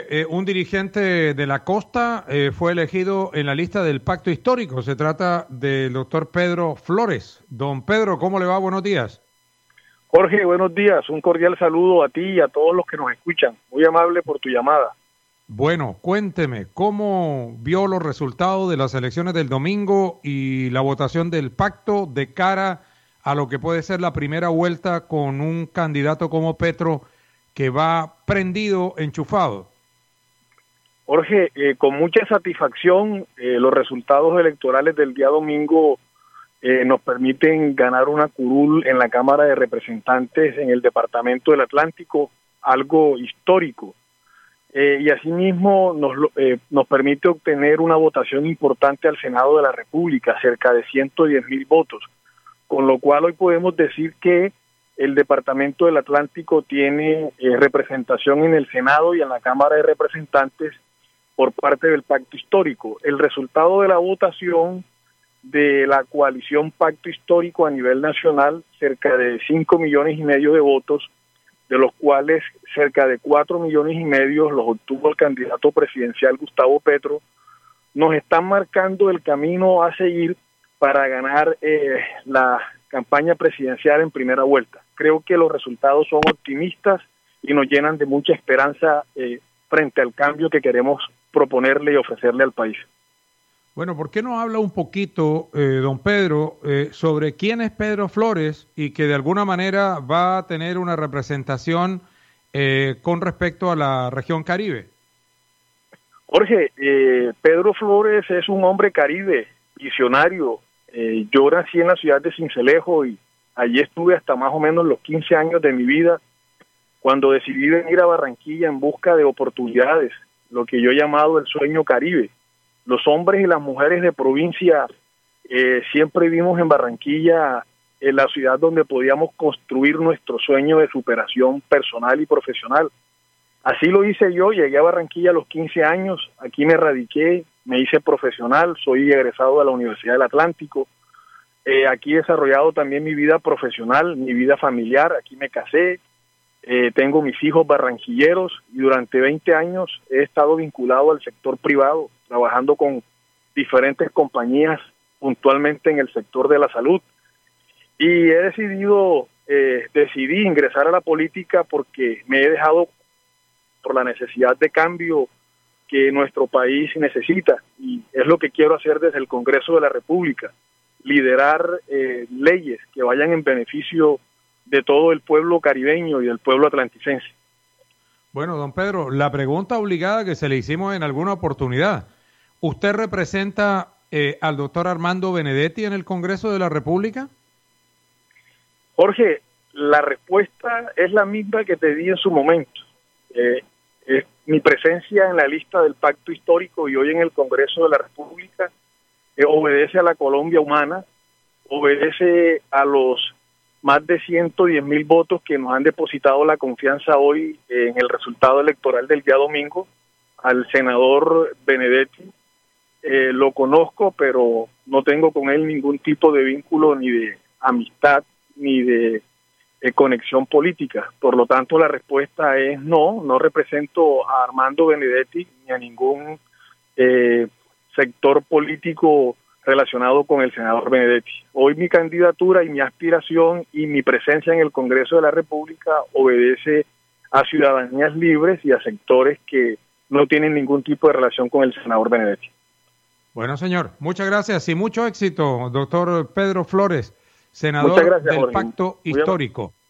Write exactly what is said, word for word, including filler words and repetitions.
Eh, un dirigente de la costa eh, fue elegido en la lista del pacto histórico. Se trata del doctor Pedro Flores. Don Pedro, ¿cómo le va? Buenos días. Jorge, buenos días. Un cordial saludo a ti y a todos los que nos escuchan. Muy amable por tu llamada. Bueno, cuénteme, ¿cómo vio los resultados de las elecciones del domingo y la votación del pacto de cara a lo que puede ser la primera vuelta con un candidato como Petro que va prendido, enchufado? Jorge, eh, con mucha satisfacción, eh, los resultados electorales del día domingo eh, nos permiten ganar una curul en la Cámara de Representantes en el Departamento del Atlántico, algo histórico. Eh, y asimismo nos, eh, nos permite obtener una votación importante al Senado de la República, cerca de ciento diez mil votos, con lo cual hoy podemos decir que el Departamento del Atlántico tiene eh, representación en el Senado y en la Cámara de Representantes por parte del Pacto Histórico. El resultado de la votación de la coalición Pacto Histórico a nivel nacional, cerca de cinco millones y medio de votos, de los cuales cerca de cuatro millones y medio los obtuvo el candidato presidencial Gustavo Petro, nos están marcando el camino a seguir para ganar eh, la campaña presidencial en primera vuelta. Creo que los resultados son optimistas y nos llenan de mucha esperanza eh, frente al cambio que queremos proponerle y ofrecerle al país. Bueno, ¿por qué no habla un poquito, eh, don Pedro, eh, sobre quién es Pedro Flores y que de alguna manera va a tener una representación eh, con respecto a la región Caribe? Jorge, eh, Pedro Flores es un hombre caribe, visionario. Eh, yo nací en la ciudad de Sincelejo y allí estuve hasta más o menos los quince años de mi vida, cuando decidí venir a Barranquilla en busca de oportunidades, lo que yo he llamado el sueño Caribe. Los hombres y las mujeres de provincia eh, siempre vimos en Barranquilla en la ciudad donde podíamos construir nuestro sueño de superación personal y profesional. Así lo hice yo, llegué a Barranquilla a los quince años, aquí me radiqué, me hice profesional, soy egresado de la Universidad del Atlántico, eh, aquí he desarrollado también mi vida profesional, mi vida familiar, aquí me casé, eh, tengo mis hijos barranquilleros y durante veinte años he estado vinculado al sector privado, trabajando con diferentes compañías, puntualmente en el sector de la salud. Y he decidido, eh, decidí ingresar a la política porque me he dejado por la necesidad de cambio que nuestro país necesita. Y es lo que quiero hacer desde el Congreso de la República, liderar eh, leyes que vayan en beneficio de todo el pueblo caribeño y del pueblo atlanticense. Bueno, don Pedro, la pregunta obligada que se le hicimos en alguna oportunidad. ¿Usted representa eh, al doctor Armando Benedetti en el Congreso de la República? Jorge, la respuesta es la misma que te di en su momento. Eh, eh, mi presencia en la lista del Pacto Histórico y hoy en el Congreso de la República eh, obedece a la Colombia humana, obedece a los más de ciento diez mil votos que nos han depositado la confianza hoy eh, en el resultado electoral del día domingo, al senador Benedetti. Eh, lo conozco, pero no tengo con él ningún tipo de vínculo ni de amistad ni de eh, conexión política. Por lo tanto, la respuesta es no, no represento a Armando Benedetti ni a ningún eh, sector político relacionado con el senador Benedetti. Hoy mi candidatura y mi aspiración y mi presencia en el Congreso de la República obedece a ciudadanías libres y a sectores que no tienen ningún tipo de relación con el senador Benedetti. Bueno, señor, muchas gracias y mucho éxito, doctor Pedro Flores, senador gracias, del Jorge. Pacto Histórico.